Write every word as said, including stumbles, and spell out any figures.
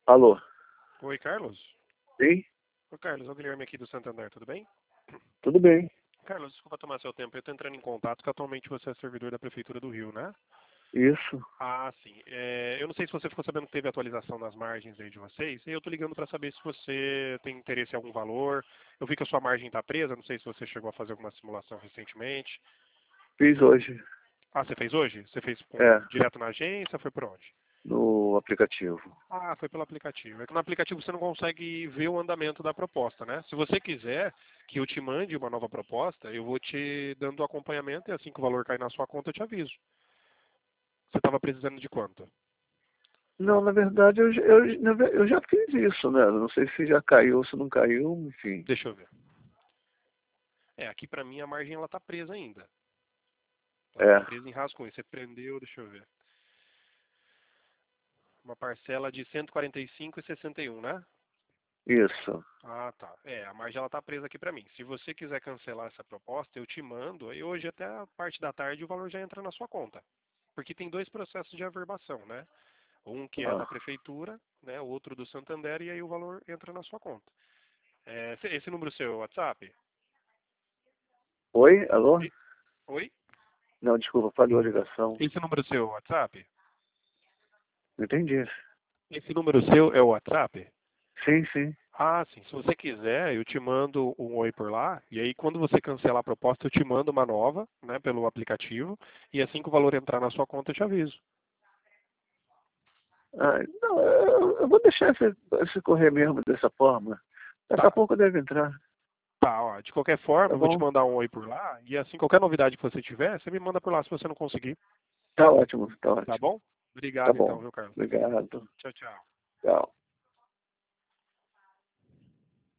Alô? Oi, Carlos? Sim? Oi, Carlos, é o Guilherme aqui do Santander, tudo bem? Tudo bem. Carlos, desculpa tomar seu tempo, eu estou entrando em contato que atualmente você é servidor da Prefeitura do Rio, né? Isso. Ah, sim. É, eu não sei se você ficou sabendo que teve atualização nas margens aí de vocês, e eu estou ligando para saber se você tem interesse em algum valor. Eu vi que a sua margem está presa, não sei se você chegou a fazer alguma simulação recentemente. Fiz hoje. Ah, você fez hoje? Você fez com, É, direto na agência, foi por onde? no aplicativo. Ah, foi pelo aplicativo. É que no aplicativo você não consegue ver o andamento da proposta, né? Se você quiser que eu te mande uma nova proposta, eu vou te dando acompanhamento e assim que o valor cair na sua conta eu te aviso. Você estava precisando de quanto? Não, na verdade, eu, já- eu, na ver- eu já fiz isso, né? Não sei se já caiu, se não caiu, enfim. Deixa eu ver. É, aqui pra mim a margem ela tá presa ainda. Ela tá É, presa em rascunho. Você prendeu, deixa eu ver. Uma parcela de cento e quarenta e cinco reais e sessenta e um, né? isso. Ah, tá. É, a margem ela tá presa aqui pra mim. Se você quiser cancelar essa proposta, eu te mando. E hoje até a parte da tarde o valor já entra na sua conta. Porque tem dois processos de averbação, né? Um que é da Ah. prefeitura, né? O outro do Santander e aí o valor entra na sua conta. É, esse esse número seu é o WhatsApp? Oi? Alô? E- Oi? Não, desculpa, falhou a ligação. Esse número seu é o WhatsApp? Não entendi. Esse número seu é o WhatsApp? Sim, sim. Ah, sim. Se você quiser, eu te mando um oi por lá. E aí, quando você cancelar a proposta, eu te mando uma nova, né, pelo aplicativo. E assim que o valor entrar na sua conta, eu te aviso. Ah, não, eu, eu vou deixar esse, esse correr mesmo dessa forma. Daqui a Tá, pouco deve entrar. tá, ó. De qualquer forma, Tá eu vou te bom? mandar um oi por lá. E assim, qualquer novidade que você tiver, você me manda por lá se você não conseguir. Tá ótimo, tá Tá ótimo. bom? Tá Obrigado então, bom. viu, Carlos? Obrigado. Tchau, tchau. Tchau.